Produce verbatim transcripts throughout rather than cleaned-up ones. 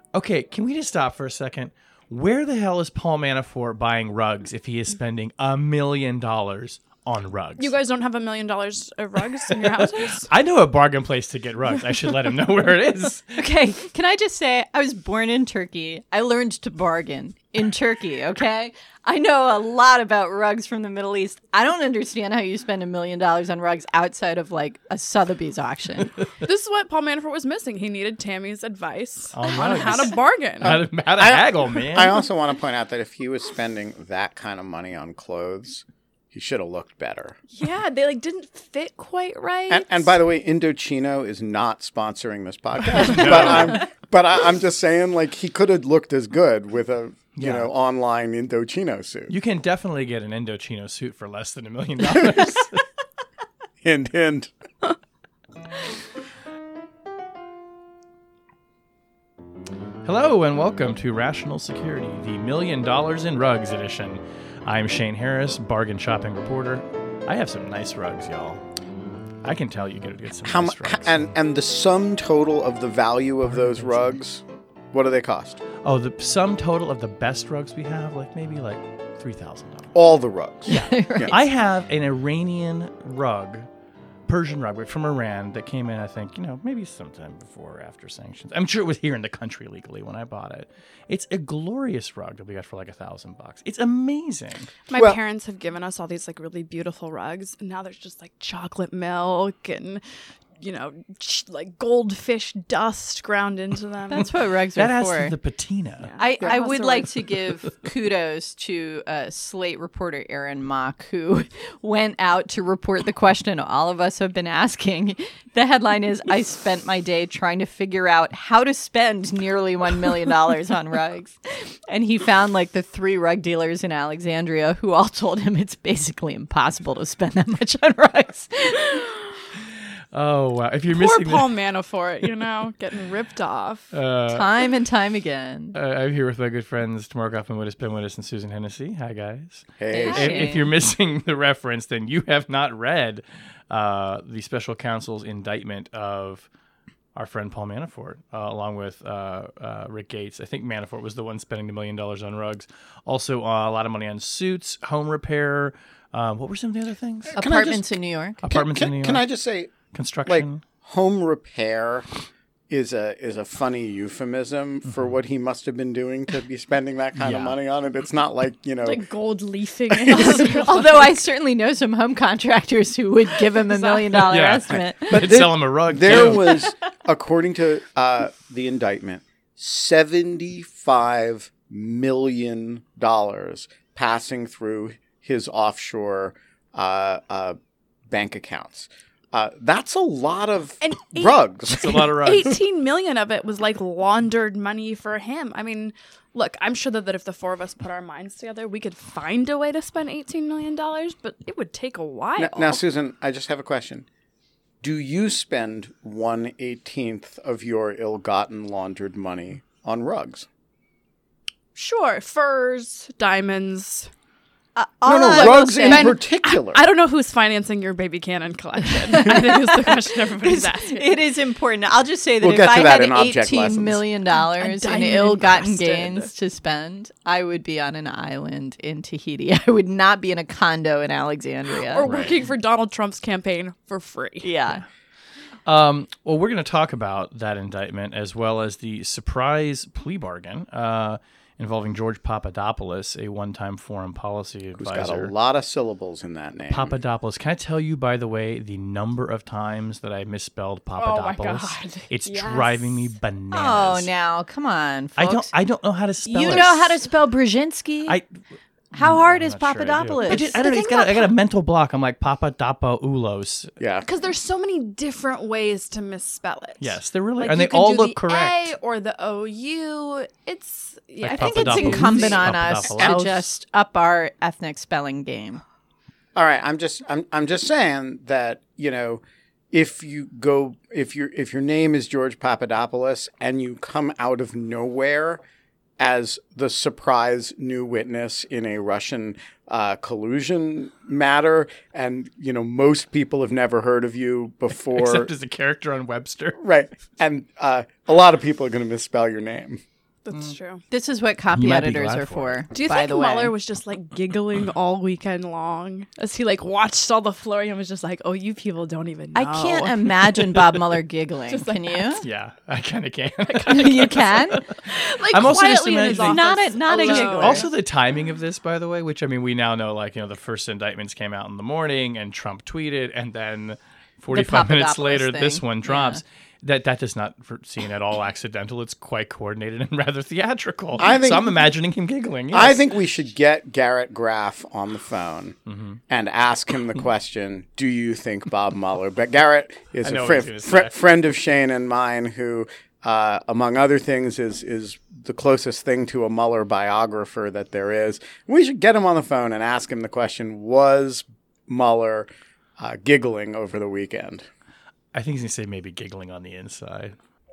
Okay, can we just stop for a second? Where the hell is Paul Manafort buying rugs if he is spending a million dollars on rugs? You guys don't have a million dollars of rugs in your houses? I know a bargain place to get rugs. I should let him know where it is. Okay, can I just say, I was born in Turkey. I learned to bargain in Turkey, okay? I know a lot about rugs from the Middle East. I don't understand how you spend a million dollars on rugs outside of, like, a Sotheby's auction. This is what Paul Manafort was missing. He needed Tammy's advice On on rugs. how to bargain. How to, how to I- haggle, man. I also want to point out that if he was spending that kind of money on clothes, he should have looked better. Yeah, they like didn't fit quite right. And, and by the way, Indochino is not sponsoring this podcast, but I'm but I, I'm just saying, like, he could have looked as good with a you Yeah. know online Indochino suit. You can definitely get an Indochino suit for less than a million dollars. Hint, hint. Hello and welcome to Rational Security, the Million Dollars in Rugs edition. I'm Shane Harris, bargain shopping reporter. I have some nice rugs, y'all. I can tell you get get some How mu- nice rugs. and and the sum total of the value of those rugs, what do they cost? Oh, the sum total of the best rugs we have, like maybe like three thousand dollars. All the rugs. Right. I have an Iranian rug, Persian rug from Iran that came in, I think, you know, maybe sometime before or after sanctions. I'm sure it was here in the country legally when I bought it. It's a glorious rug that we got for like a thousand bucks. It's amazing. My Well- parents have given us all these like really beautiful rugs, and now there's just like chocolate milk and you know ch- like goldfish dust ground into them. That's what rugs That are has for. the patina. I, Yeah. I That's would the like word. to give kudos to uh, Slate reporter Aaron Mock, who went out to report the question all of us have been asking. The headline is, I spent my day trying to figure out how to spend nearly one million dollars on rugs. And he found like the three rug dealers in Alexandria who all told him it's basically impossible to spend that much on rugs. Oh, wow. If you're Poor missing Paul Manafort, you know, getting ripped off. the, uh, Time and time again. uh, I'm here with my good friends Tamar Goffman Wittes, Ben Wittes, and Susan Hennessy. Hi, guys. Hey, Hi. If, if you're missing the reference, then you have not read uh, the special counsel's indictment of our friend Paul Manafort, uh, along with uh, uh, Rick Gates. I think Manafort was the one spending the million dollars on rugs. Also, uh, a lot of money on suits, home repair. Um, what were some of the other things? Can I Apartments just- in New York. Apartments can, in New York. can I just say, like, Construction. home repair is a is a funny euphemism for what he must have been doing to be spending that kind of Yeah. money on it. It's not like, you know, Like gold leafing. and Although I certainly know some home contractors who would give him a million dollar Yeah. estimate. But there- sell him a rug. there too. was, according to uh, the indictment, seventy-five million dollars passing through his offshore uh, uh, bank accounts. Uh, that's a lot of And eight- rugs. It's a lot of rugs. eighteen million of it was like laundered money for him. I mean, look, I'm sure that, that if the four of us put our minds together, we could find a way to spend eighteen million dollars, but it would take a while. Now, now, Susan, I just have a question. Do you spend one eighteenth of your ill-gotten laundered money on rugs? Sure, furs, diamonds. Uh, No, all no, I will rugs say- in Ben, particular. I don't know who's financing your baby cannon collection. I think is the question everybody's asking. It is important. I'll just say that We'll if get to I that had in object eighteen lessons. million dollars in diamond ill-gotten encrusted. gains to spend, I would be on an island in Tahiti. I would not be in a condo in Alexandria. Or working for Donald Trump's campaign for free. yeah. Um, well, we're going to talk about that indictment as well as the surprise plea bargain uh, involving George Papadopoulos, a one-time foreign policy Who's advisor. got a lot of syllables in that name. Papadopoulos. Can I tell you, by the way, the number of times that I misspelled Papadopoulos? God. It's Yes. driving me Oh, bananas. now, come on, folks. I don't. I don't know how to spell you it. know how to spell Brzezinski? I. How hard I'm is not sure I do. Papadopoulos? I, just, I don't know. It's got. a- I got a mental block. I'm like Papadopoulos. Yeah. Because there's so many different ways to misspell it. Yes, they're really, Like and you they can all do look the correct. A or the O U. It's yeah. Like I think it's Papadopoulos. incumbent on us to Papadopoulos. just up our ethnic spelling game. All right, I'm just I'm I'm just saying that, you know, if you go if your if your name is George Papadopoulos and you come out of nowhere as the surprise new witness in a Russian uh, collusion matter, and you know most people have never heard of you before, Except as a character on Webster. right? And uh, a lot of people are going to misspell your name. That's true. This is what copy You might be editors glad are for for. Do you by think the way. Mueller was just like giggling all weekend long as he like watched all the flurry and was just like, "Oh, you people don't even know." I can't imagine Bob Mueller giggling. Just Can like you? Yeah, I kind of can. You can? Like I'm also just quietly in his imagining- office, Not a- not a alone. giggler. Also, the timing of this, by the way, which I mean, we now know, like, you know, the first indictments came out in the morning and Trump tweeted, and then forty-five minutes Papadopoulos later, thing. this one drops. Yeah. That that does not seem at all accidental. It's quite coordinated and rather theatrical. I think- so I'm imagining him giggling. I yes. think we should get Garrett Graff on the phone Mm-hmm. and ask him the question, do you think Bob Mueller? But Garrett is I a know fri- what he's fri- gonna say. friend of Shane and mine who, uh, among other things, is is the closest thing to a Mueller biographer that there is. We should get him on the phone and ask him the question, was Mueller uh, giggling over the weekend? I think he's gonna say maybe giggling on the inside.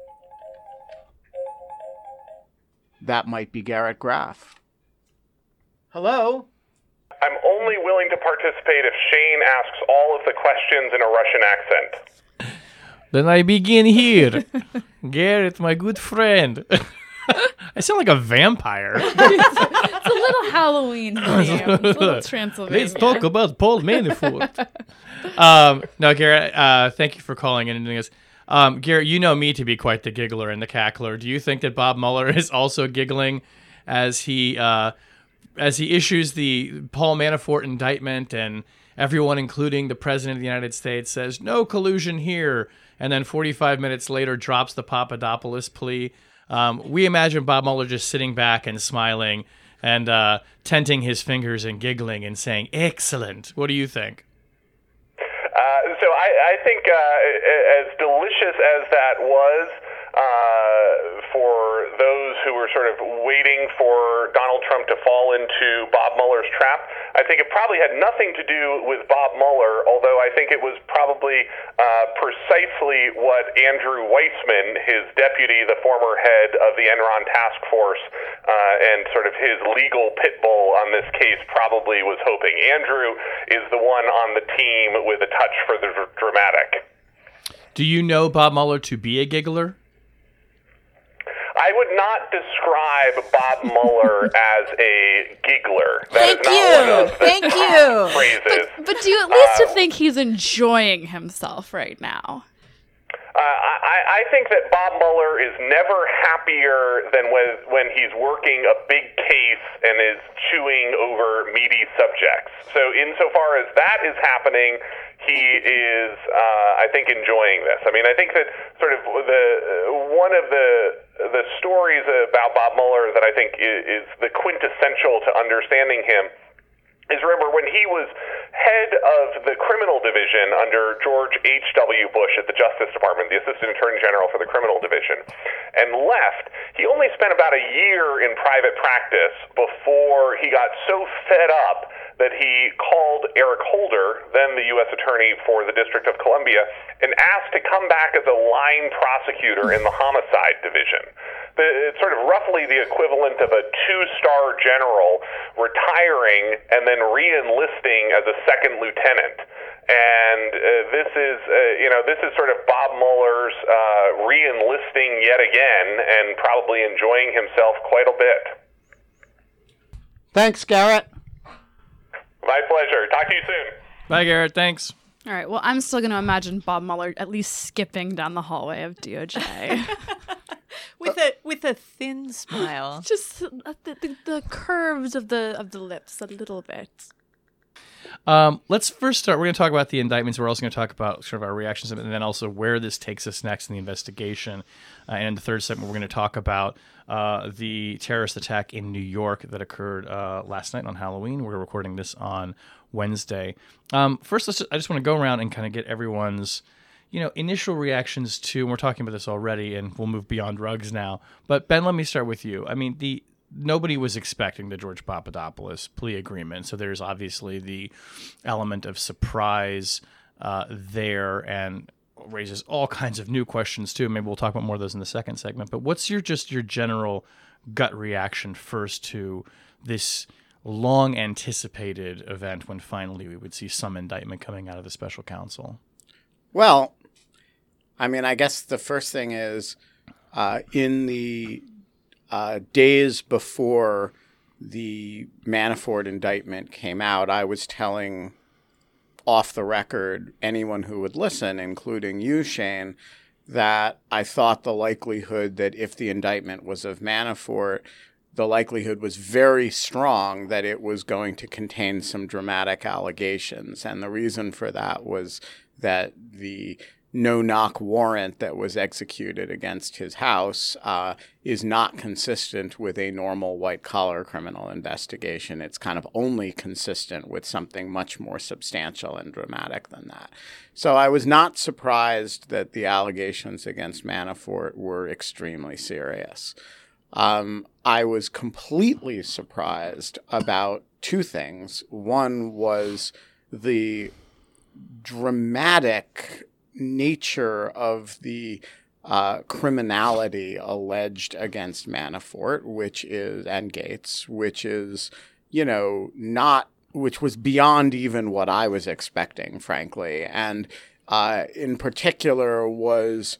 That might be Garrett Graff. Hello? I'm only willing to participate if Shane asks all of the questions in a Russian accent. Then I begin here. Garrett, my good friend. I sound like a vampire. It's a little Halloween theme. It's a little Transylvania. Let's talk about Paul Manafort. um, no, Garrett, uh, thank you for calling in and doing this. Um, Garrett, you know me to be quite the giggler and the cackler. Do you think that Bob Mueller is also giggling as he uh, as he issues the Paul Manafort indictment, and everyone, including the President of the United States, says no collusion here, and then forty-five minutes later drops the Papadopoulos plea? Um, we imagine Bob Mueller just sitting back and smiling and uh, tenting his fingers and giggling and saying, "Excellent." What do you think? Uh, so I, I think uh, as delicious as that was uh, for those who were sort of waiting for Donald Trump to fall into Bob Mueller's trap, I think it probably had nothing to do with Bob Mueller, although I think it was probably uh, precisely what Andrew Weissman, his deputy, the former head of the Enron task force, uh, and sort of his legal pit bull on this case probably was hoping. Andrew is the one on the team with a touch for the dr- dramatic. Do you know Bob Mueller to be a giggler? I would not describe Bob Mueller as a giggler. That Thank is not you. one of the Thank top you. phrases. But do you at least Uh, think he's enjoying himself right now? Uh, I, I think that Bob Mueller is never happier than when, when he's working a big case and is chewing over meaty subjects. So insofar as that is happening, he is, uh, I think, enjoying this. I mean, I think that sort of the one of the the stories about Bob Mueller that I think is, is the quintessential to understanding him is, remember, when he was head of the criminal division under George H W. Bush at the Justice Department, the Assistant Attorney General for the criminal division, and left, he only spent about a year in private practice before he got so fed up that he called Eric Holder, then the U S Attorney for the District of Columbia, and asked to come back as a line prosecutor in the homicide division. The, it's sort of roughly the equivalent of a two-star general retiring and then re-enlisting as a second lieutenant. And uh, this is, uh, you know, this is sort of Bob Mueller's uh, re-enlisting yet again, and probably enjoying himself quite a bit. Thanks, Garrett. My pleasure. Talk to you soon. Bye, Garrett. Thanks. All right. Well, I'm still going to imagine Bob Mueller at least skipping down the hallway of D O J. With a with a thin smile. Just uh, the, the, the curves of the of the lips a little bit. Um, let's first start. We're going to talk about the indictments. We're also going to talk about sort of our reactions, and then also where this takes us next in the investigation. Uh, and in the third segment, we're going to talk about uh, the terrorist attack in New York that occurred uh, last night on Halloween. We're recording this on Wednesday. Um, first, let's just, I just want to go around and kind of get everyone's, you know, initial reactions to, and we're talking about this already, and we'll move beyond rugs now. But Ben, let me start with you. I mean, the nobody was expecting the George Papadopoulos plea agreement, so there's obviously the element of surprise uh, there, and raises all kinds of new questions too. Maybe we'll talk about more of those in the second segment. But what's your just your general gut reaction first to this long anticipated event when finally we would see some indictment coming out of the special counsel? Well, I mean, I guess the first thing is uh, in the uh, days before the Manafort indictment came out, I was telling off the record anyone who would listen, including you, Shane, that I thought the likelihood that if the indictment was of Manafort, the likelihood was very strong that it was going to contain some dramatic allegations. And the reason for that was that the no-knock warrant that was executed against his house uh, is not consistent with a normal white-collar criminal investigation. It's kind of only consistent with something much more substantial and dramatic than that. So I was not surprised that the allegations against Manafort were extremely serious. Um, I was completely surprised about two things. One was the dramatic nature of the uh, criminality alleged against Manafort, which is, and Gates, which is, you know, not, which was beyond even what I was expecting, frankly. And uh, in particular was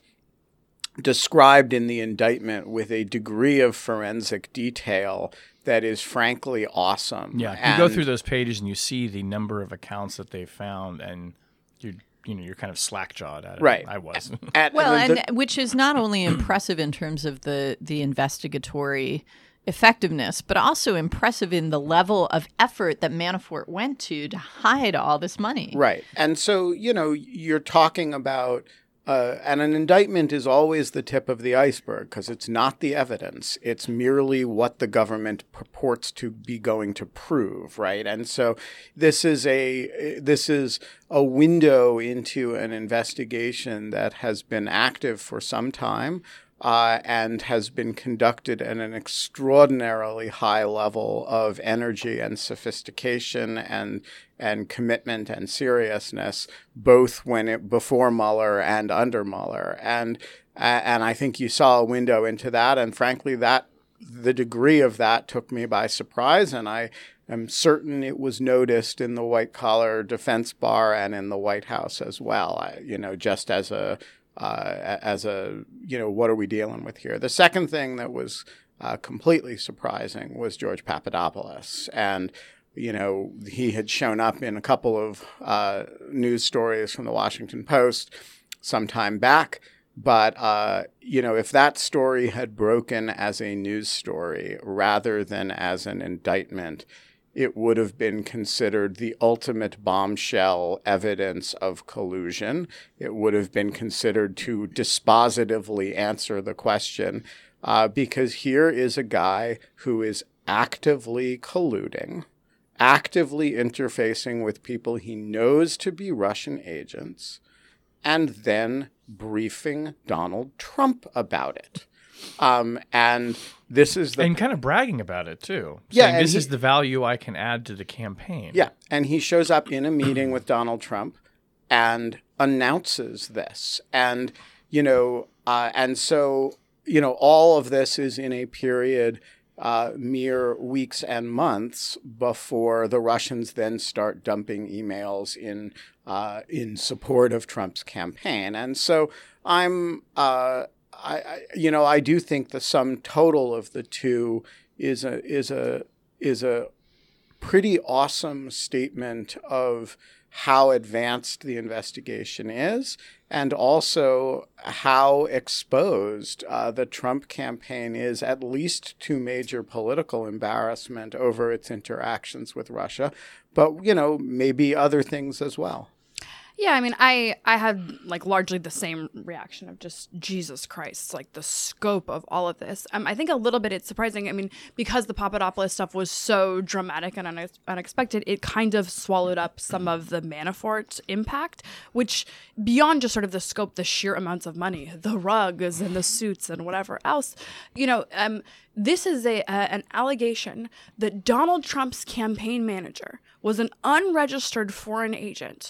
described in the indictment with a degree of forensic detail that is frankly awesome. Yeah, you and, go through those pages and you see the number of accounts that they've found, and you you know you're kind of slack-jawed at it. Right. I was. At, Well, the, and which is not only impressive in terms of the the investigatory effectiveness, but also impressive in the level of effort that Manafort went to to hide all this money. right. And so, you know, you're talking about Uh, and an indictment is always the tip of the iceberg because it's not the evidence. It's merely what the government purports to be going to prove, right? And so this is a this is a window into an investigation that has been active for some time uh, and has been conducted at an extraordinarily high level of energy and sophistication and and commitment and seriousness, both when it before Mueller and under Mueller. And and I think you saw a window into that. And frankly, that the degree of that took me by surprise. And I am certain it was noticed in the white collar defense bar and in the White House as well. I, you know, just as a uh, as a you know, what are we dealing with here? The second thing that was uh, completely surprising was George Papadopoulos. And you know, he had shown up in a couple of uh, news stories from the Washington Post some time back. But, uh, you know, if that story had broken as a news story rather than as an indictment, it would have been considered the ultimate bombshell evidence of collusion. It would have been considered to dispositively answer the question, uh, because here is a guy who is actively colluding, actively interfacing with people he knows to be Russian agents, and then briefing Donald Trump about it. Um, and this is the... And kind of bragging about it, too. Yeah, Saying, and this he- is the value I can add to the campaign. Yeah, and he shows up in a meeting with Donald Trump and announces this. And, you know, uh, and so, you know, all of this is in a period... Uh, mere weeks and months before the Russians then start dumping emails in uh, in support of Trump's campaign. And so I'm, uh, I, I, you know, I do think the sum total of the two is a is a is a pretty awesome statement of how advanced the investigation is, and also how exposed uh, the Trump campaign is, at least to major political embarrassment over its interactions with Russia, but, you know, maybe other things as well. Yeah, I mean, I I had like largely the same reaction of just Jesus Christ, like the scope of all of this. Um, I think a little bit it's surprising. I mean, because the Papadopoulos stuff was so dramatic and une- unexpected, it kind of swallowed up some of the Manafort impact, which beyond just sort of the scope, the sheer amounts of money, the rugs and the suits and whatever else, you know, um, this is a uh, an allegation that Donald Trump's campaign manager was an unregistered foreign agent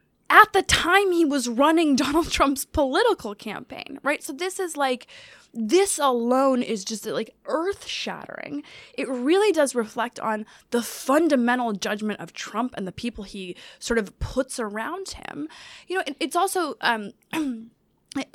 at the time he was running Donald Trump's political campaign, right? So this is like, this alone is just like earth-shattering. It really does reflect on the fundamental judgment of Trump and the people he sort of puts around him. You know, it, it's also, um,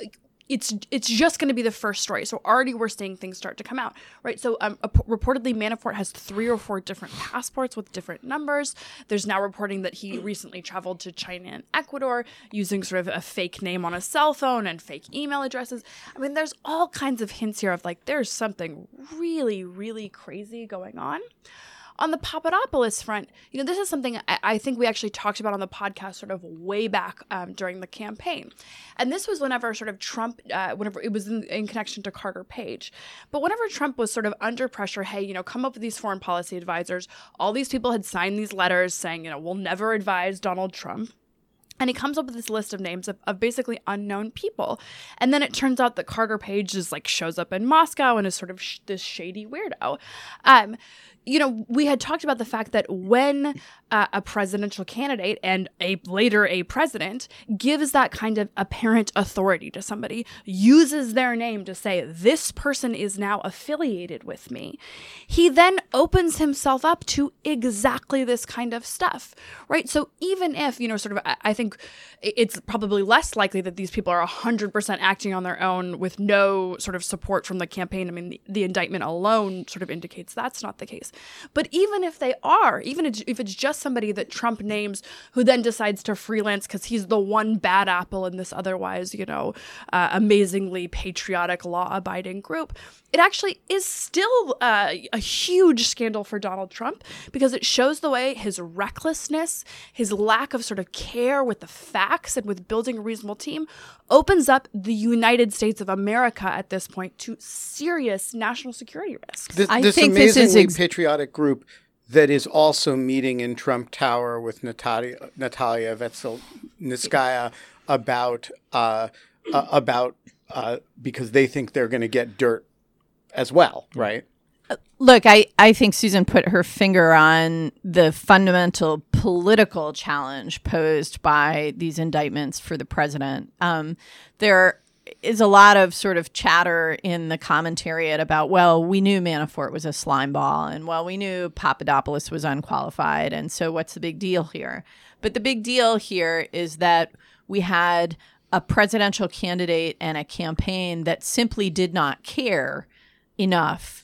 it's it's just going to be the first story. So already we're seeing things start to come out, right? So um, uh, reportedly Manafort has three or four different passports with different numbers. There's now reporting that he recently traveled to China and Ecuador using sort of a fake name on a cell phone and fake email addresses. I mean, there's all kinds of hints here of like there's something really, really crazy going on. On the Papadopoulos front, you know, this is something I, I think we actually talked about on the podcast sort of way back um, during the campaign. And this was whenever sort of Trump, uh, whenever it was in, in connection to Carter Page. But whenever Trump was sort of under pressure, hey, you know, come up with these foreign policy advisors, all these people had signed these letters saying, you know, we'll never advise Donald Trump. And he comes up with this list of names of, of basically unknown people. And then it turns out that Carter Page just like shows up in Moscow and is sort of sh- this shady weirdo. Um, you know, we had talked about the fact that when uh, a presidential candidate and a later a president gives that kind of apparent authority to somebody, uses their name to say, this person is now affiliated with me, he then opens himself up to exactly this kind of stuff, right? So even if, you know, sort of, I, I think it's probably less likely that these people are one hundred percent acting on their own with no sort of support from the campaign. I mean, the, the indictment alone sort of indicates that's not the case. But even if they are, even if it's just somebody that Trump names who then decides to freelance because he's the one bad apple in this otherwise, you know, uh, amazingly patriotic, law-abiding group, it actually is still uh, a huge scandal for Donald Trump because it shows the way his recklessness, his lack of sort of care with the facts and with building a reasonable team opens up the United States of America at this point to serious national security risks. This, I this think amazingly this is ex- patriotic group that is also meeting in Trump Tower with Natalia, Natalia Veselnitskaya about uh, uh, about uh, because they think they're going to get dirt as well, right? Look, I, I think Susan put her finger on the fundamental political challenge posed by these indictments for the president. Um, there is a lot of sort of chatter in the commentariat about, well, we knew Manafort was a slime ball, and well, we knew Papadopoulos was unqualified, and so what's the big deal here? But the big deal here is that we had a presidential candidate and a campaign that simply did not care enough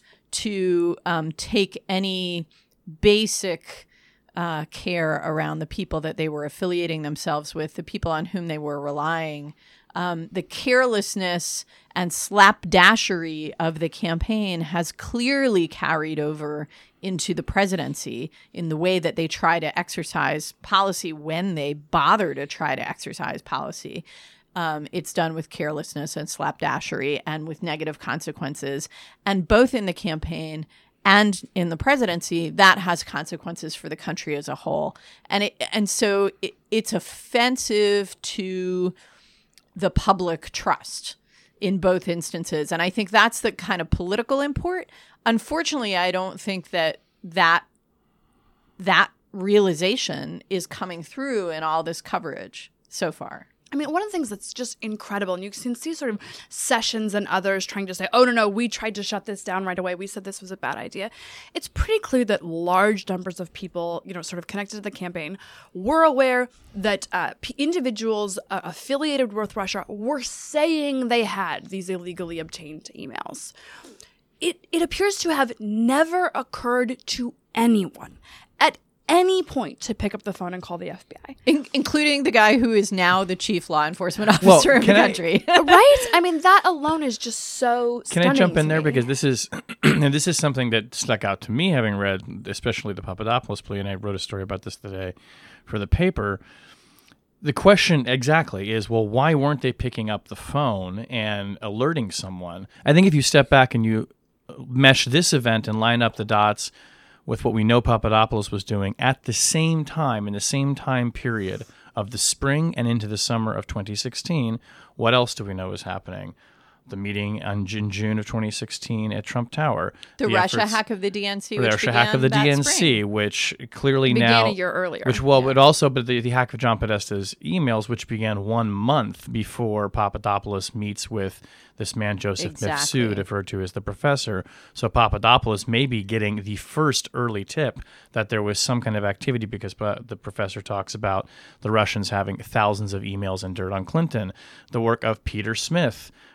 to um, take any basic uh, care around the people that they were affiliating themselves with, the people on whom they were relying. Um, the carelessness and slapdashery of the campaign has clearly carried over into the presidency in the way that they try to exercise policy when they bother to try to exercise policy. Um, it's done with carelessness and slapdashery and with negative consequences. And both in the campaign and in the presidency, that has consequences for the country as a whole. And it, and so it, it's offensive to the public trust in both instances. And I think that's the kind of political import. Unfortunately, I don't think that that, that realization is coming through in all this coverage so far. I mean, one of the things that's just incredible, and you can see sort of Sessions and others trying to say, oh, no, no, we tried to shut this down right away. We said this was a bad idea. It's pretty clear that large numbers of people, you know, sort of connected to the campaign were aware that uh, p- individuals uh, affiliated with Russia were saying they had these illegally obtained emails. It, it appears to have never occurred to anyone at any point to pick up the phone and call the F B I. In- including the guy who is now the chief law enforcement officer well, of the I, country. Right? I mean, that alone is just so Can I jump in there? me. Because this is and this is something that stuck out to me having read, especially the Papadopoulos plea, and I wrote a story about this today for the paper. The question exactly is, well, why weren't they picking up the phone and alerting someone? I think if you step back and you mesh this event and line up the dots with what we know Papadopoulos was doing at the same time, in the same time period of the spring and into the summer of twenty sixteen, what else do we know is happening? The meeting in June of twenty sixteen at Trump Tower. The, the Russia efforts, hack of the D N C, the which Russia hack of the D N C, spring. which clearly began now a year earlier. Which well, yeah. but also, but the, the hack of John Podesta's emails, which began one month before Papadopoulos meets with this man Joseph Exactly. Mifsud, referred to as the professor. So Papadopoulos may be getting the first early tip that there was some kind of activity because the professor talks about the Russians having thousands of emails and dirt on Clinton. The work of Peter Smith,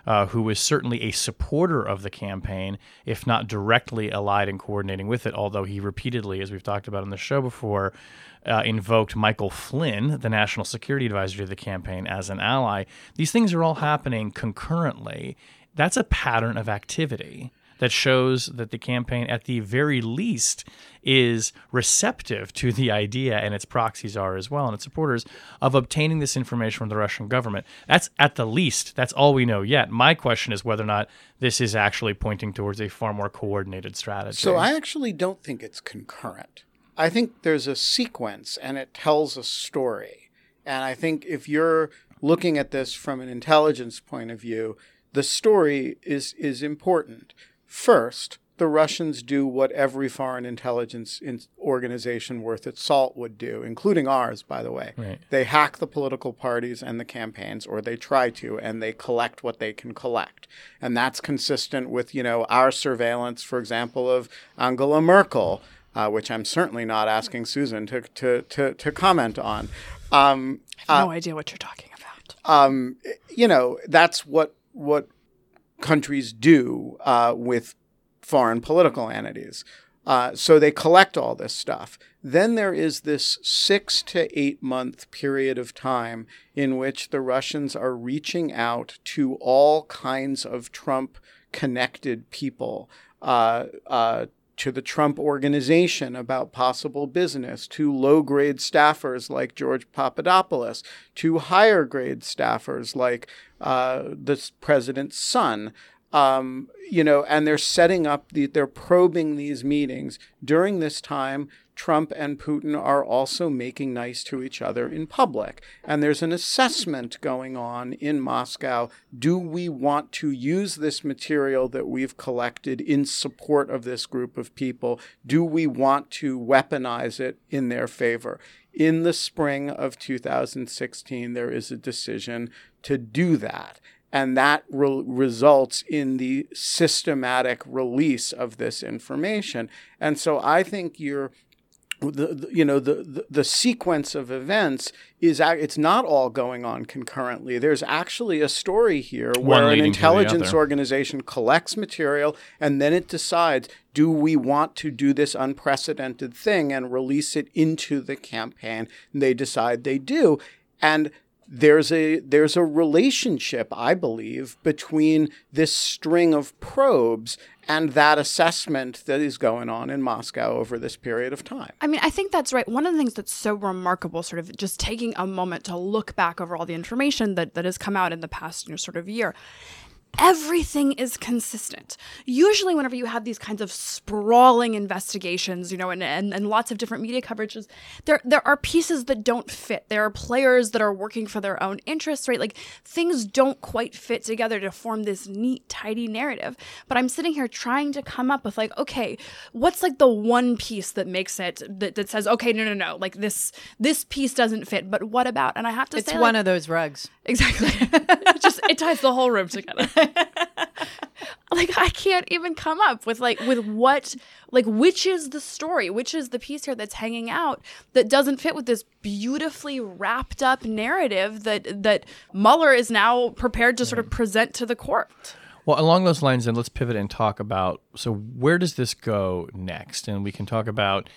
uh, who was certainly a supporter of the campaign, if not directly allied and coordinating with it, although he repeatedly, as we've talked about on the show before, uh, invoked Michael Flynn, the national security advisor to the campaign, as an ally. These things are all happening concurrently. That's a pattern of activity that shows that the campaign, at the very least, is receptive to the idea, and its proxies are as well, and its supporters, of obtaining this information from the Russian government. That's at the least. That's all we know yet. My question is whether or not this is actually pointing towards a far more coordinated strategy. So I actually don't think it's concurrent. I think there's a sequence, and it tells a story. And I think if you're looking at this from an intelligence point of view, the story is is important. First, the Russians do what every foreign intelligence organization worth its salt would do, including ours, by the way. Right. They hack the political parties and the campaigns, or they try to, and they collect what they can collect. And that's consistent with, you know, our surveillance, for example, of Angela Merkel, uh, which I'm certainly not asking Susan to to to, to comment on. Um, I have no uh, idea what you're talking about. Um, you know, that's what what countries do uh, with foreign political entities. Uh, so they collect all this stuff. Then there is this six to eight month period of time in which the Russians are reaching out to all kinds of Trump connected people, uh, uh, to the Trump organization about possible business, to low-grade staffers like George Papadopoulos, to higher-grade staffers like uh, the president's son. Um, you know, and they're setting up, the, they're probing these meetings. During this time, Trump and Putin are also making nice to each other in public. And there's an assessment going on in Moscow. Do we want to use this material that we've collected in support of this group of people? Do we want to weaponize it in their favor? In the spring of two thousand sixteen, there is a decision to do that. And that re- results in the systematic release of this information. And so I think you're, the, the you know, the, the the sequence of events is, it's not all going on concurrently. There's actually a story here where an intelligence organization collects material and then it decides, do we want to do this unprecedented thing and release it into the campaign? And they decide they do. And There's a there's a relationship, I believe, between this string of probes and that assessment that is going on in Moscow over this period of time. I mean, I think that's right. One of the things that's so remarkable, sort of just taking a moment to look back over all the information that, that has come out in the past, you know, sort of year, everything is consistent. Usually whenever you have these kinds of sprawling investigations, you know, and, and, and lots of different media coverages, there there are pieces that don't fit. There are players that are working for their own interests, right? Like things don't quite fit together to form this neat, tidy narrative. But I'm sitting here trying to come up with like, okay, what's like the one piece that makes it, that, that says, okay, no, no, no, like this this piece doesn't fit, but what about? And I have to it's say It's one like, of those rugs. Exactly. it just, it ties the whole room together. Like I can't even come up with like with what like which is the story, which is the piece here that's hanging out that doesn't fit with this beautifully wrapped up narrative that that Mueller is now prepared to sort of present to the court. Well, along those lines, then let's pivot and talk about, so where does this go next? And we can talk about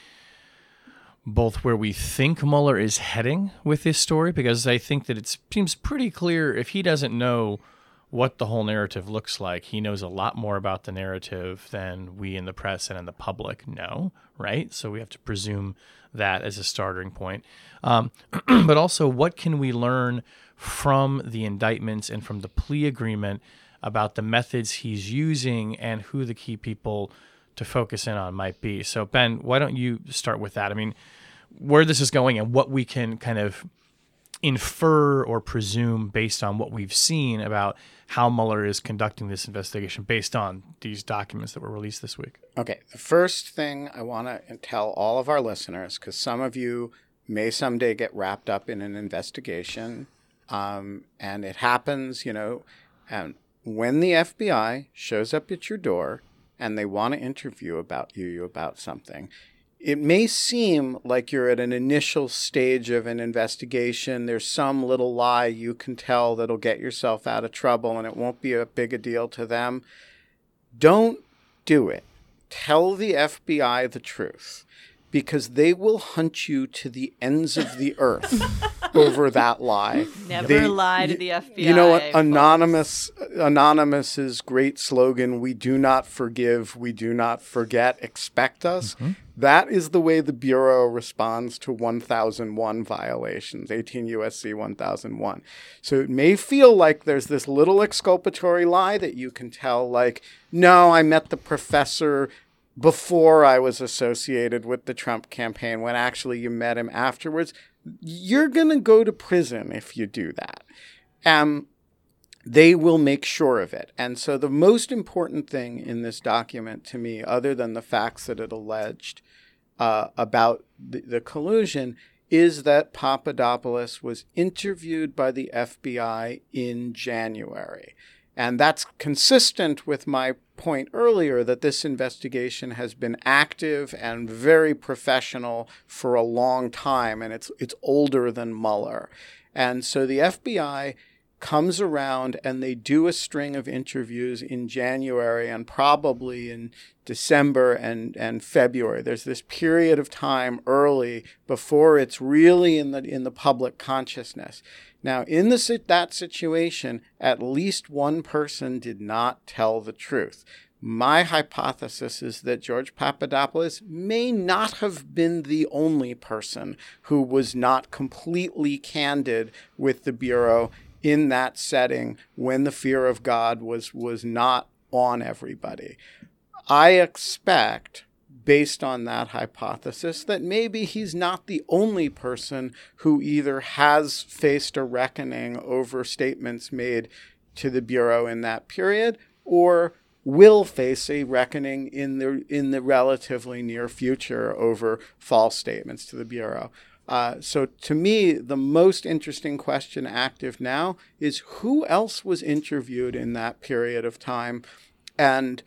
both where we think Mueller is heading with this story, because I think that it seems pretty clear if he doesn't know what the whole narrative looks like, he knows a lot more about the narrative than we in the press and in the public know, right? So we have to presume that as a starting point. Um, but also, what can we learn from the indictments and from the plea agreement about the methods he's using and who the key people to focus in on might be? So, Ben, why don't you start with that? I mean, where this is going and what we can kind of infer or presume based on what we've seen about how Mueller is conducting this investigation based on these documents that were released this week. Okay. The first thing I want to tell all of our listeners, because some of you may someday get wrapped up in an investigation, um, and it happens, you know, and when the F B I shows up at your door and they want to interview about you about something, it may seem like you're at an initial stage of an investigation. There's some little lie you can tell that'll get yourself out of trouble, and it won't be a big a deal to them. Don't do it. Tell the F B I the truth, because they will hunt you to the ends of the earth over that lie. Never They- lie to the F B I. You know what? folks. Anonymous, Anonymous's great slogan, "We do not forgive, we do not forget, expect us." Mm-hmm. That is the way the Bureau responds to one thousand one violations, eighteen U S C one thousand one. So it may feel like there's this little exculpatory lie that you can tell, like, no, I met the professor before I was associated with the Trump campaign, when actually you met him afterwards. You're going to go to prison if you do that. Um, they will make sure of it. And so the most important thing in this document to me, other than the facts that it alleged uh, about the, the collusion, is that Papadopoulos was interviewed by the F B I in January. And that's consistent with my point earlier that this investigation has been active and very professional for a long time, and it's it's older than Mueller. And so the F B I comes around and they do a string of interviews in January and probably in December and, and February. There's this period of time early before it's really in the in the public consciousness. Now, in the, that situation, at least one person did not tell the truth. My hypothesis is that George Papadopoulos may not have been the only person who was not completely candid with the Bureau in that setting when the fear of God was, was not on everybody. I expect, based on that hypothesis, that maybe he's not the only person who either has faced a reckoning over statements made to the Bureau in that period, or will face a reckoning in the in the relatively near future over false statements to the Bureau. Uh, so to me, the most interesting question active now is who else was interviewed in that period of time, and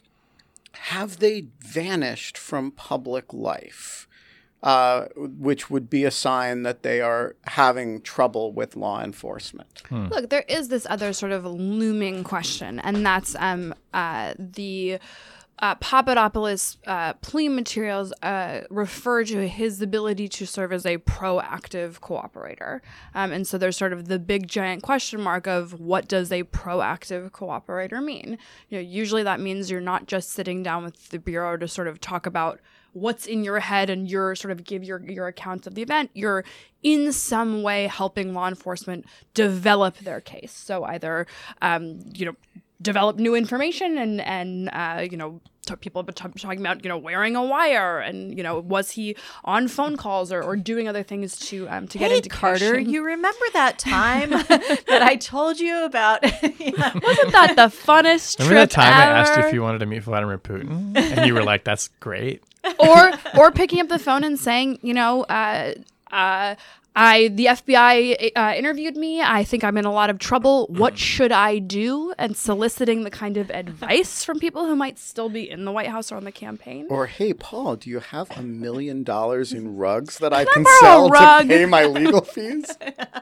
have they vanished from public life, uh, which would be a sign that they are having trouble with law enforcement. Hmm. Look, there is this other sort of looming question, and that's um, uh, the uh, Papadopoulos uh, plea materials uh, refer to his ability to serve as a proactive cooperator. Um, and so there's sort of the big giant question mark of what does a proactive cooperator mean? You know, usually that means you're not just sitting down with the Bureau to sort of talk about what's in your head and your sort of give your, your accounts of the event. You're in some way helping law enforcement develop their case. So either, um, you know, develop new information and, and uh, you know, t- people have been t- talking about, you know, wearing a wire and, you know, was he on phone calls or, or doing other things to um, to get Hey, into Carter, question. you remember that time that I told you about? Yeah. Wasn't that the funnest Remember trip that time ever? I asked you if you wanted to meet Vladimir Putin? And you were like, that's great. or or picking up the phone and saying, you know, uh, uh, I the F B I uh, interviewed me. I think I'm in a lot of trouble. What should I do? And soliciting the kind of advice from people who might still be in the White House or on the campaign. Or, hey, Paul, do you have a million dollars in rugs that I can borrow a sell rug? to pay my legal fees?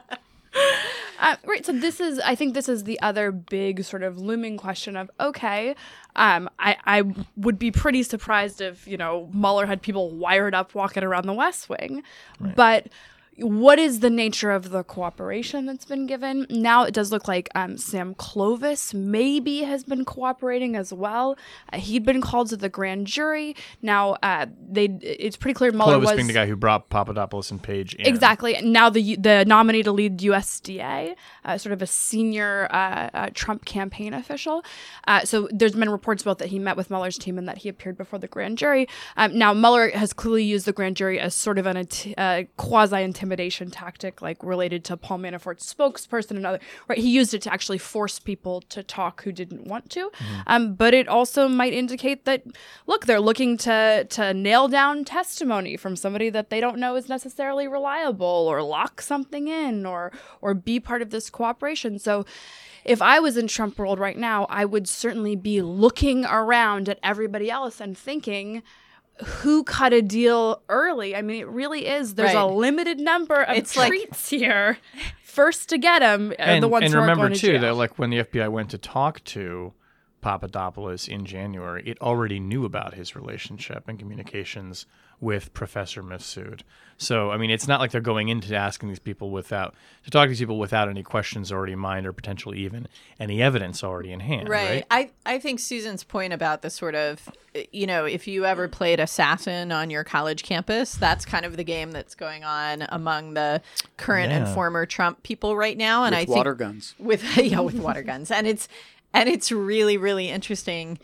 Uh, right. So this is, I think this is the other big sort of looming question of, okay, um, I, I would be pretty surprised if, you know, Mueller had people wired up walking around the West Wing. Right. But what is the nature of the cooperation that's been given? Now it does look like um, Sam Clovis maybe has been cooperating as well. Uh, he'd been called to the grand jury. Now uh, they it's pretty clear Mueller Clovis was being the guy who brought Papadopoulos and Page in. exactly. Now the the nominee to lead U S D A, uh, sort of a senior uh, uh, Trump campaign official. Uh, so there's been reports both that he met with Mueller's team and that he appeared before the grand jury. Um, now Mueller has clearly used the grand jury as sort of an uh, quasi-intimidation tactic, like related to Paul Manafort's spokesperson and other. Right, he used it to actually force people to talk who didn't want to. Mm-hmm. Um, but it also might indicate that, look, they're looking to to nail down testimony from somebody that they don't know is necessarily reliable, or lock something in, or or be part of this cooperation. So if I was in Trump world right now, I would certainly be looking around at everybody else and thinking, who cut a deal early. I mean, it really is. There's Right. a limited number of It's like- treats here. First to get them, And, the ones and who aren't remember going to too jail. that like when the F B I went to talk to Papadopoulos in January, it already knew about his relationship and communications with Professor Mifsud. So I mean, it's not like they're going into asking these people without to talk to these people without any questions already in mind or potentially even any evidence already in hand. Right. I, I think Susan's point about the sort of, you know, if you ever played Assassin on your college campus, that's kind of the game that's going on among the current Yeah. and former Trump people right now. And with I think water guns. with yeah, with water guns, and it's and it's really really interesting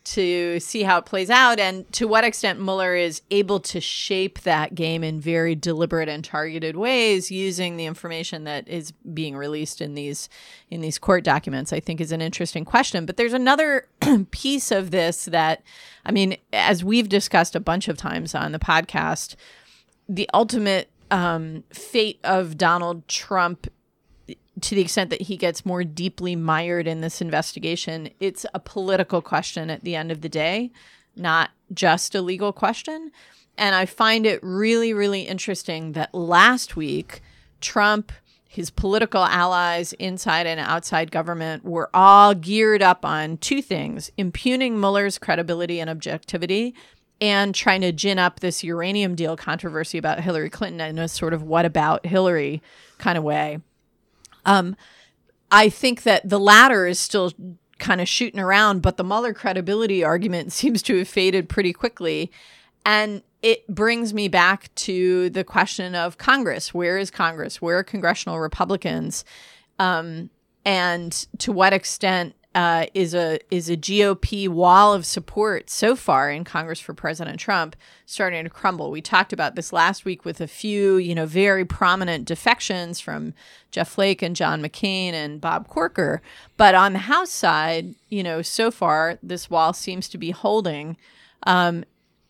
to see how it plays out and to what extent Mueller is able to shape that game in very deliberate and targeted ways using the information that is being released in these in these court documents, I think is an interesting question. But there's another piece of this that, I mean, as we've discussed a bunch of times on the podcast, the ultimate um, fate of Donald Trump, to the extent that he gets more deeply mired in this investigation, it's a political question at the end of the day, not just a legal question. And I find it really, really interesting that last week, Trump, his political allies inside and outside government were all geared up on two things: impugning Mueller's credibility and objectivity, and trying to gin up this uranium deal controversy about Hillary Clinton in a sort of what about Hillary kind of way. Um, I think that the latter is still kind of shooting around, but the Mueller credibility argument seems to have faded pretty quickly. And it brings me back to the question of Congress. Where is Congress? Where are congressional Republicans? Um, and to what extent uh, is a is a G O P wall of support so far in Congress for President Trump starting to crumble? We talked about this last week with a few, you know, very prominent defections from Jeff Flake and John McCain and Bob Corker. But on the House side, you know, so far this wall seems to be holding. Um,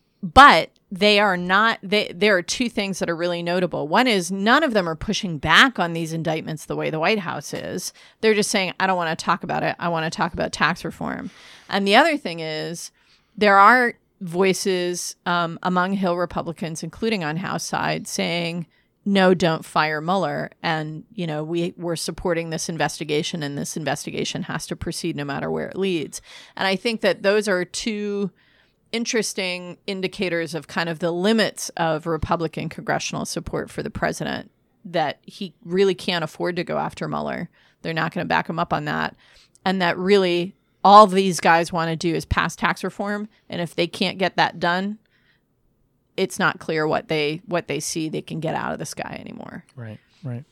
but they are not, they, there are two things that are really notable. One is none of them are pushing back on these indictments the way the White House is. They're just saying, I don't want to talk about it. I want to talk about tax reform. And the other thing is there are voices um, among Hill Republicans, including on House side, saying, no, don't fire Mueller. And, you know, we, we're supporting this investigation, and this investigation has to proceed no matter where it leads. And I think that those are two interesting indicators of kind of the limits of Republican congressional support for the president, that he really can't afford to go after Mueller. They're not going to back him up on that. And that really all these guys want to do is pass tax reform. And if they can't get that done, it's not clear what they what they see they can get out of this guy anymore. Right, right.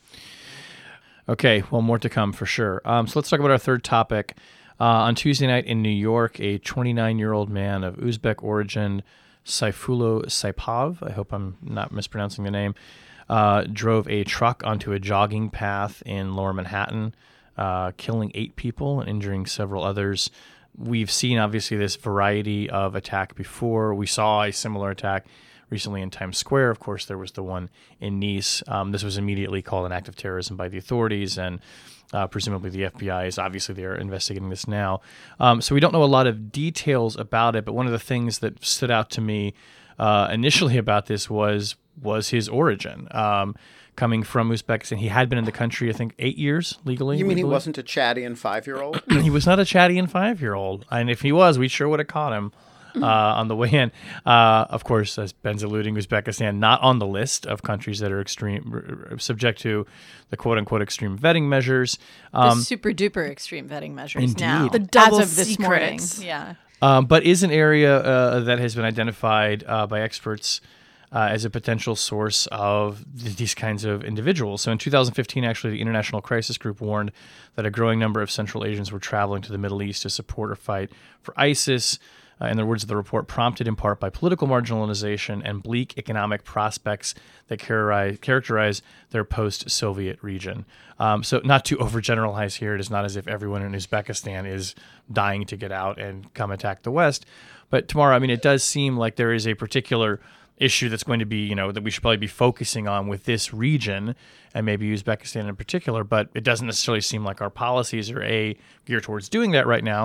Okay, well, more to come for sure. Um, so let's talk about our third topic. Uh, on Tuesday night in New York, a twenty-nine-year-old man of Uzbek origin, Sayfullo Saipov, I hope I'm not mispronouncing the name, uh, drove a truck onto a jogging path in Lower Manhattan, uh, killing eight people and injuring several others. We've seen, obviously, this variety of attack before. We saw a similar attack recently in Times Square. Of course, there was the one in Nice. Um, this was immediately called an act of terrorism by the authorities, and uh, presumably the F B I is obviously they're investigating this now. Um, so we don't know a lot of details about it, but one of the things that stood out to me uh, initially about this was was his origin. Um, coming from Uzbekistan. He had been in the country, I think, eight years legally. You mean he legally. wasn't a chatty and five-year-old? He was not a chatty and five-year-old. And if he was, we sure would have caught him uh, on the way in. Uh, of course, as Ben's alluding, Uzbekistan not on the list of countries that are extreme, subject to the quote-unquote extreme vetting measures. Um, the super-duper extreme vetting measures Indeed. now. The double as of this secrets. morning. Yeah. Um, but is an area uh, that has been identified uh, by experts uh, as a potential source of th- these kinds of individuals. So in two thousand fifteen, actually, the International Crisis Group warned that a growing number of Central Asians were traveling to the Middle East to support or fight for ISIS. Uh, in the words of the report, prompted in part by political marginalization and bleak economic prospects that characterize, characterize their post-Soviet region. Um, so not to overgeneralize here, it is not as if everyone in Uzbekistan is dying to get out and come attack the West. But tomorrow, I mean, it does seem like there is a particular issue that's going to be, you know, that we should probably be focusing on with this region and maybe Uzbekistan in particular, but it doesn't necessarily seem like our policies are A, geared towards doing that right now,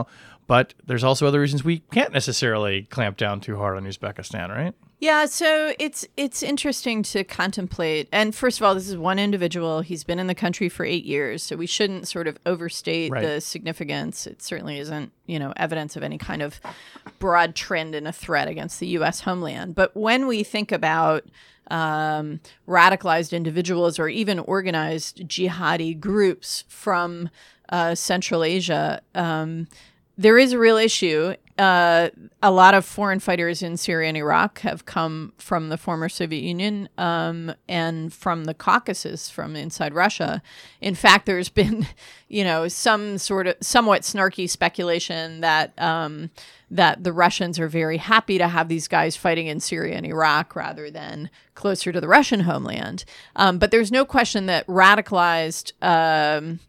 but there's also other reasons we can't necessarily clamp down too hard on Uzbekistan, right? Yeah, so it's it's interesting to contemplate. And first of all, this is one individual. He's been in the country for eight years, so we shouldn't sort of overstate Right. the significance. It certainly isn't, you know, evidence of any kind of broad trend in a threat against the U S homeland. But when we think about um, radicalized individuals or even organized jihadi groups from uh, Central Asia, um, there is a real issue. Uh, a lot of foreign fighters in Syria and Iraq have come from the former Soviet Union um, and from the Caucasus, from inside Russia. In fact, there's been, you know, some sort of somewhat snarky speculation that um, that the Russians are very happy to have these guys fighting in Syria and Iraq rather than closer to the Russian homeland. Um, but there's no question that radicalized Um,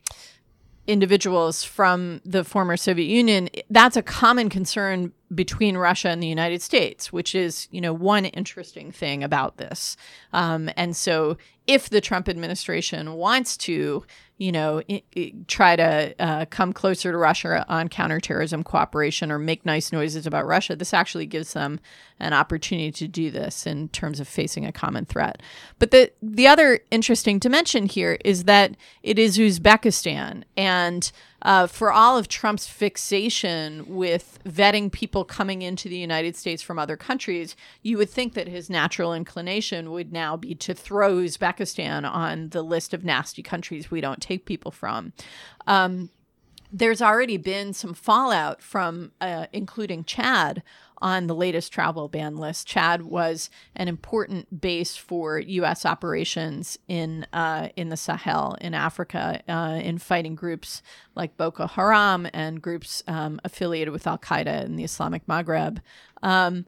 individuals from the former Soviet Union, that's a common concern between Russia and the United States, which is, you know, one interesting thing about this. Um, and so if the Trump administration wants to, you know, I- I try to uh, come closer to Russia on counterterrorism cooperation or make nice noises about Russia, this actually gives them an opportunity to do this in terms of facing a common threat. But the the other interesting dimension here is that it is Uzbekistan. And uh, for all of Trump's fixation with vetting people coming into the United States from other countries, you would think that his natural inclination would now be to throw Uzbekistan on the list of nasty countries we don't take people from. Um, there's already been some fallout from uh, including Chad on the latest travel ban list. Chad was an important base for U S operations in uh, in the Sahel in Africa uh, in fighting groups like Boko Haram and groups um, affiliated with Al-Qaeda in the Islamic Maghreb. Um,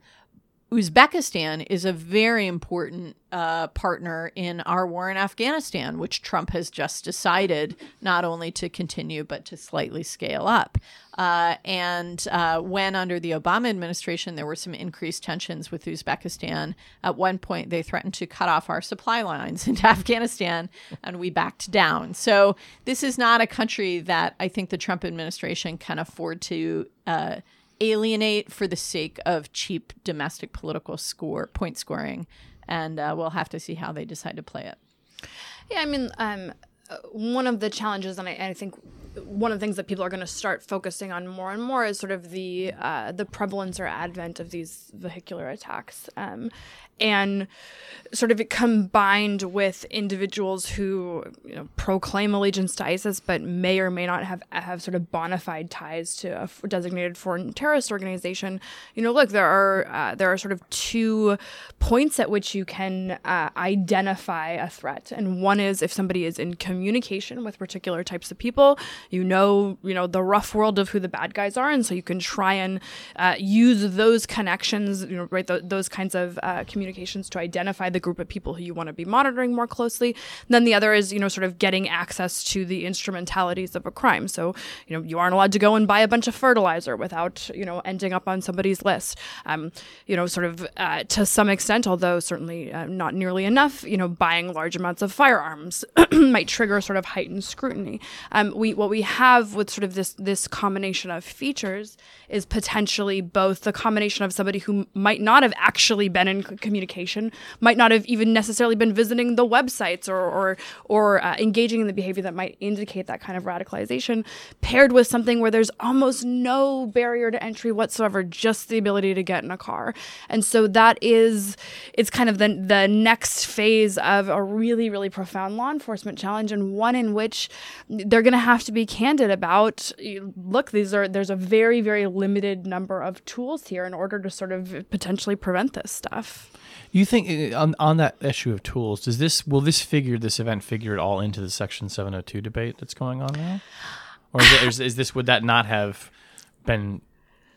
Uzbekistan is a very important uh, partner in our war in Afghanistan, which Trump has just decided not only to continue, but to slightly scale up. Uh, and uh, when under the Obama administration, there were some increased tensions with Uzbekistan. At one point, they threatened to cut off our supply lines into Afghanistan, and we backed down. So this is not a country that I think the Trump administration can afford to uh, alienate for the sake of cheap domestic political score point scoring, and uh, we'll have to see how they decide to play it. Yeah, I mean, um, uh, one of the challenges, and I, and I think one of the things that people are going to start focusing on more and more is sort of the uh, the prevalence or advent of these vehicular attacks, um, and sort of it combined with individuals who, you know, proclaim allegiance to ISIS, but may or may not have have sort of bona fide ties to a f- designated foreign terrorist organization. You know, look, there are uh, there are sort of two points at which you can uh, identify a threat, and one is if somebody is in communication with particular types of people. You know, you know the rough world of who the bad guys are, and so you can try and uh, use those connections, you know, right, th- those kinds of uh, communications to identify the group of people who you want to be monitoring more closely. And then the other is, you know, sort of getting access to the instrumentalities of a crime. So, you know, you aren't allowed to go and buy a bunch of fertilizer without, you know, ending up on somebody's list. Um, you know, sort of uh, to some extent, although certainly uh, not nearly enough, you know, buying large amounts of firearms might trigger sort of heightened scrutiny. Um, we what we have with sort of this this combination of features is potentially both the combination of somebody who might not have actually been in communication, might not have even necessarily been visiting the websites or or, or uh, engaging in the behavior that might indicate that kind of radicalization, paired with something where there's almost no barrier to entry whatsoever, just the ability to get in a car. And so that is, it's kind of the, the next phase of a really, really profound law enforcement challenge, and one in which they're going to have to be candid about, look, these are there's a very, very limited number of tools here in order to sort of potentially prevent this stuff. You think on on that issue of tools, does this will this figure this event figure at all into the Section seven oh two debate that's going on now, or is, it, is, is this would that not have been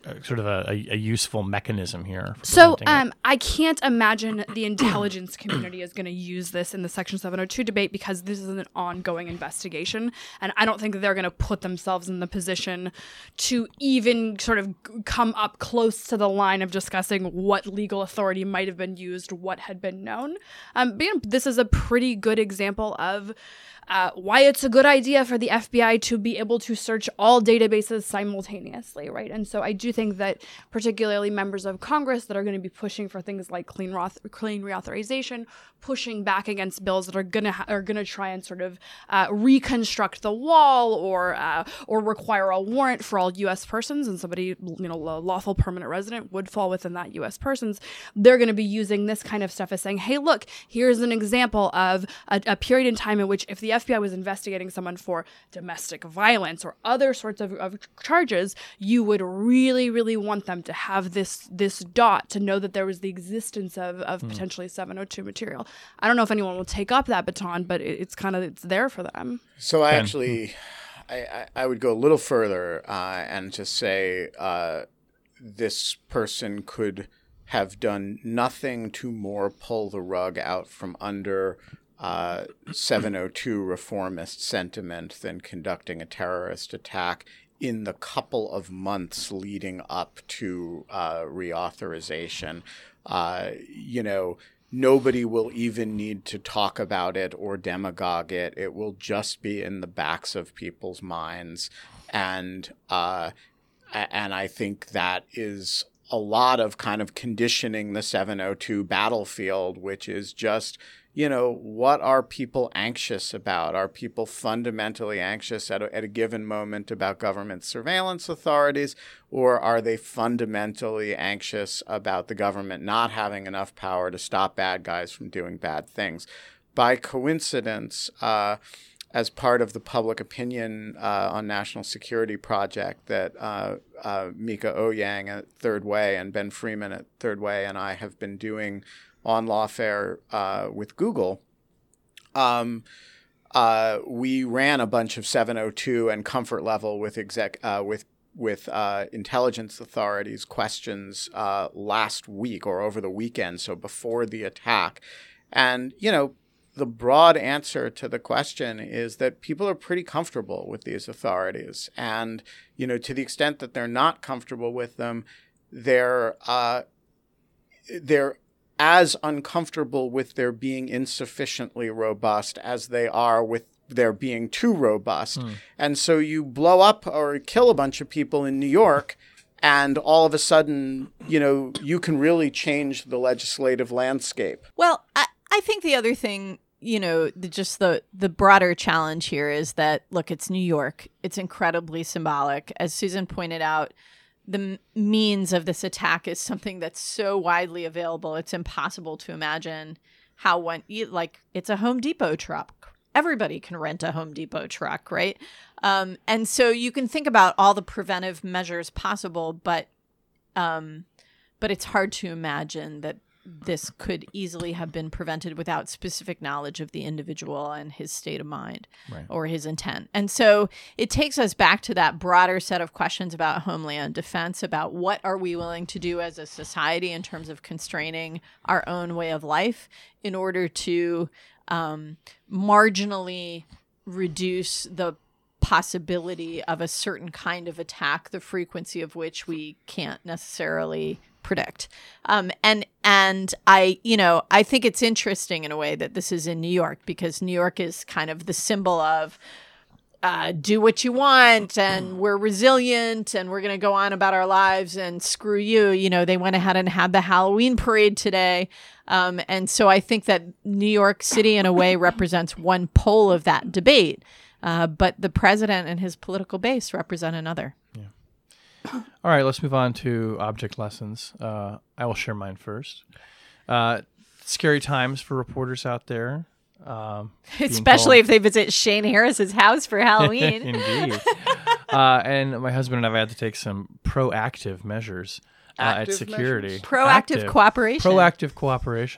a sort of a, a, a useful mechanism here. For So preventing it. um, I can't imagine the intelligence community is going to use this in the Section seven oh two debate because this is an ongoing investigation. And I don't think they're going to put themselves in the position to even sort of g- come up close to the line of discussing what legal authority might have been used, what had been known. Um, but, you know, this is a pretty good example of Uh, why it's a good idea for the F B I to be able to search all databases simultaneously, right? And so I do think that particularly members of Congress that are going to be pushing for things like clean, roth- clean reauthorization, pushing back against bills that are going to ha- are going to try and sort of uh, reconstruct the wall or uh, or require a warrant for all U S persons, and somebody, you know, a lawful permanent resident would fall within that U S persons. They're going to be using this kind of stuff as saying, hey, look, here's an example of a, a period in time in which if the F B I was investigating someone for domestic violence or other sorts of, of charges, you would really, really want them to have this this dot to know that there was the existence of, of mm. potentially seven oh two material. I don't know if anyone will take up that baton, but it, it's kind of it's there for them. So I actually, I, I, I would go a little further uh, and just say uh, this person could have done nothing to more pull the rug out from under Uh, seven oh two reformist sentiment than conducting a terrorist attack in the couple of months leading up to uh, reauthorization. Uh, you know, nobody will even need to talk about it or demagogue it. It will just be in the backs of people's minds. And, uh, and I think that is a lot of kind of conditioning the seven oh two battlefield, which is just, you know, what are people anxious about? Are people fundamentally anxious at a, at a given moment about government surveillance authorities, or are they fundamentally anxious about the government not having enough power to stop bad guys from doing bad things? By coincidence, uh, as part of the public opinion uh, on national security project that uh, uh, Mika Oyang at Third Way and Ben Freeman at Third Way and I have been doing on Lawfare uh, with Google, um, uh, we ran a bunch of seven oh two and comfort level with exec uh, with with uh, intelligence authorities questions uh, last week or over the weekend, so before the attack. And, you know, the broad answer to the question is that people are pretty comfortable with these authorities. And, you know, to the extent that they're not comfortable with them, they're uh, they're as uncomfortable with their being insufficiently robust as they are with their being too robust. Mm. And so you blow up or kill a bunch of people in New York, and all of a sudden, you know, you can really change the legislative landscape. Well, I, I think the other thing, you know, the, just the, the broader challenge here is that, look, it's New York. It's incredibly symbolic. As Susan pointed out, the m- means of this attack is something that's so widely available. It's impossible to imagine how one, like, it's a Home Depot truck. Everybody can rent a Home Depot truck, right? Um, and so you can think about all the preventive measures possible, but um, but it's hard to imagine that this could easily have been prevented without specific knowledge of the individual and his state of mind, right, or his intent. And so it takes us back to that broader set of questions about homeland defense, about what are we willing to do as a society in terms of constraining our own way of life in order to um, marginally reduce the possibility of a certain kind of attack, the frequency of which we can't necessarily predict. Um, and and I, you know, I think it's interesting in a way that this is in New York, because New York is kind of the symbol of uh, do what you want, and we're resilient, and we're going to go on about our lives, and screw you. You know, they went ahead and had the Halloween parade today. Um, and so I think that New York City, in a way, represents one pole of that debate. Uh, but the president and his political base represent another. Yeah. All right, let's move on to object lessons. Uh, I will share mine first. Uh, scary times for reporters out there. Um, Especially if they visit Shane Harris's house for Halloween. Indeed. uh, and my husband and I have had to take some proactive measures uh, at security. Proactive Active. cooperation. Proactive cooperation.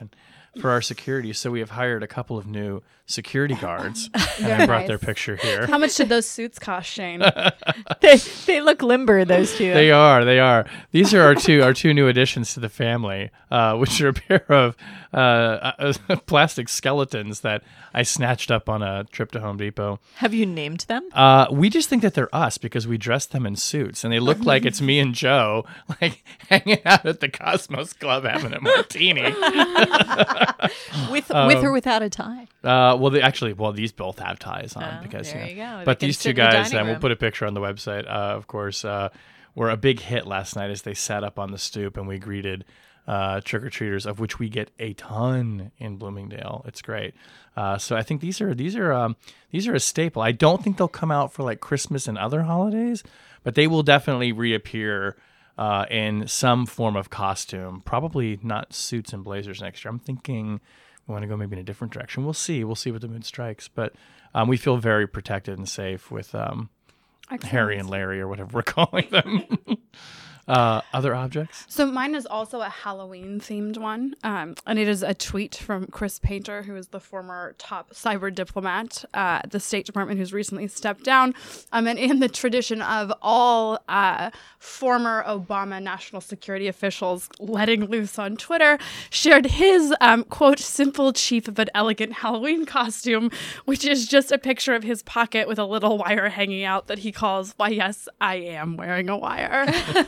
for our security. So we have hired a couple of new security guards, and I Very brought nice. their picture here. How much did those suits cost, Shane? they, they look limber, those two. They are. They are. These are our two our two new additions to the family, uh, which are a pair of uh, uh, plastic skeletons that I snatched up on a trip to Home Depot. Have you named them? Uh, we just think that they're us because we dressed them in suits, and they look like it's me and Joe, like hanging out at the Cosmos Club having a martini. With Um, with or without a tie? Uh, well, they actually, well, these both have ties on Oh, because there you you know. go. But They can these sit two in the guys, dining and we'll room. put a picture on the website. Uh, of course, uh, were a big hit last night as they sat up on the stoop and we greeted uh, trick or treaters, of which we get a ton in Bloomingdale. It's great. Uh, so I think these are these are um, these are a staple. I don't think they'll come out for like Christmas and other holidays, but they will definitely reappear. Uh, in some form of costume, probably not suits and blazers next year. I'm thinking we want to go maybe in a different direction. We'll see. We'll see what the mood strikes. But um, we feel very protected and safe with um, Harry and Larry or whatever we're calling them. uh, other objects? So mine is also a Halloween themed one, um, and it is a tweet from Chris Painter, who is the former top cyber diplomat uh, at the State Department, who's recently stepped down. Um, and in the tradition of all uh, former Obama national security officials letting loose on Twitter, shared his um, quote simple cheap but elegant Halloween costume, which is just a picture of his pocket with a little wire hanging out that he calls, "Why yes, I am wearing a wire."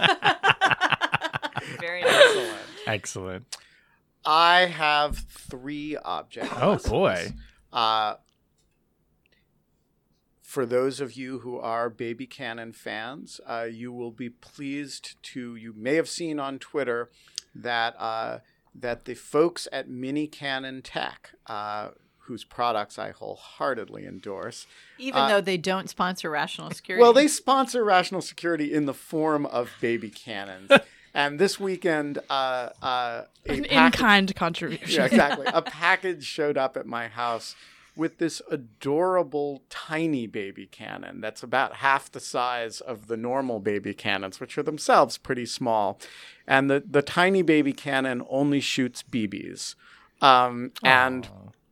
Very nice. Excellent. I have three objects. Oh, boy. Uh, for those of you who are Baby Cannon fans, uh, you will be pleased to, you may have seen on Twitter that uh, that the folks at Mini Cannon Tech, uh, whose products I wholeheartedly endorse. Even Uh, though they don't sponsor Rational Security. Well, they sponsor Rational Security in the form of baby cannons. And this weekend, uh, uh, a An package- in-kind contribution. yeah, exactly. A package showed up at my house with this adorable tiny baby cannon that's about half the size of the normal baby cannons, which are themselves pretty small. And the, the tiny baby cannon only shoots B Bs. Um, and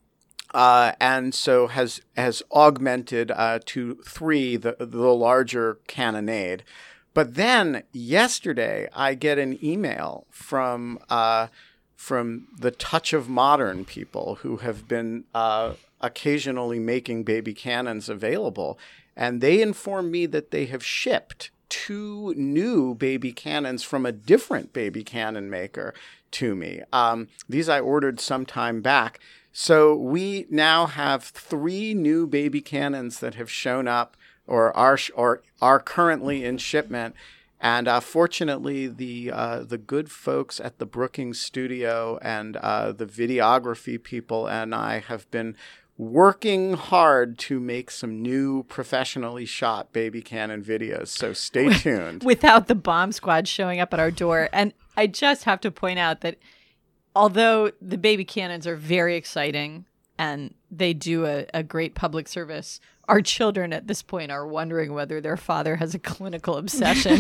uh, and so has has augmented uh, to three the the larger cannonade. But then yesterday, I get an email from uh, from the Touch of Modern people who have been uh, occasionally making baby cannons available, and they inform me that they have shipped two new baby cannons from a different baby cannon maker to me. Um, these I ordered some time back. So we now have three new baby cannons that have shown up or are or are currently in shipment. And uh, fortunately, the uh, the good folks at the Brookings studio and uh, the videography people and I have been working hard to make some new professionally shot baby cannon videos. So stay tuned. Without the bomb squad showing up at our door. And I just have to point out that although the baby cannons are very exciting and they do a, a great public service, our children at this point are wondering whether their father has a clinical obsession.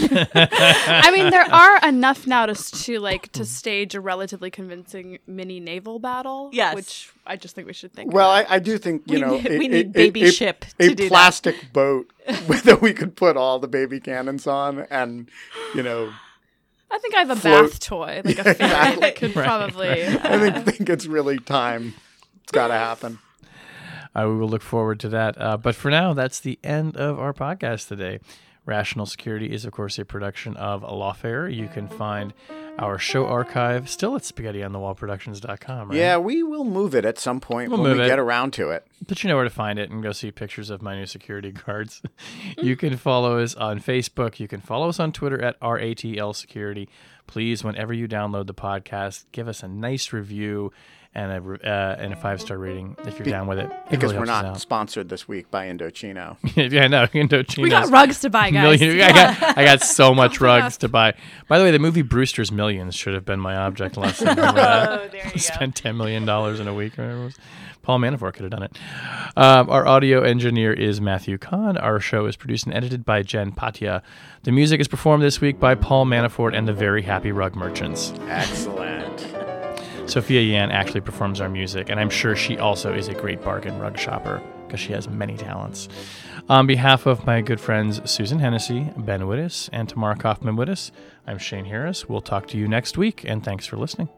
I mean, there are enough now to to like to stage a relatively convincing mini naval battle. Yes. which I just think we should think. Well, about. I, I do think, you We know, need- a, we a- need a- baby a, ship a to do that. plastic boat that we could put all the baby cannons on, and you know, I think I have a float- bath toy, like a fairy that could Right, probably. I think think it's really time. It's got to happen. Uh, we will look forward to that. Uh, but for now, that's the end of our podcast today. Rational Security is, of course, a production of Lawfare. You can find our show archive still at spaghetti on the wall productions dot com, right? Yeah, we will move it at some point We'll when move we it. get around to it. But you know where to find it and go see pictures of my new security guards. You can follow us on Facebook. You can follow us on Twitter at R A T L Security. Please, whenever you download the podcast, give us a nice review and a, re- uh, and a five-star rating if you're down with it. It Because really we're helps not us sponsored this week by Indochino. out. Yeah, I know. Indochino's We got rugs to buy, guys. Million, I got I got so much Open rugs up. to buy. By the way, the movie Brewster's Millions should have been my object lesson. Remember that? Oh, there you go. Spent ten million dollars in a week or whatever it was. Paul Manafort could have done it. Um, our audio engineer is Matthew Kahn. Our show is produced and edited by Jen Patia. The music is performed this week by Paul Manafort and the Very Happy Rug Merchants. Excellent. Sophia Yan actually performs our music, and I'm sure she also is a great bargain rug shopper because she has many talents. On behalf of my good friends Susan Hennessy, Ben Wittes, and Tamara Kaufman Wittes, I'm Shane Harris. We'll talk to you next week, and thanks for listening.